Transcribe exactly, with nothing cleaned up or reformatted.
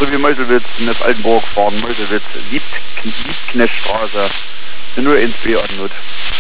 so wie Meuselwitz nach Altenburg fahren, Meuselwitz, Liebknechtstraße, nur ins B an Not.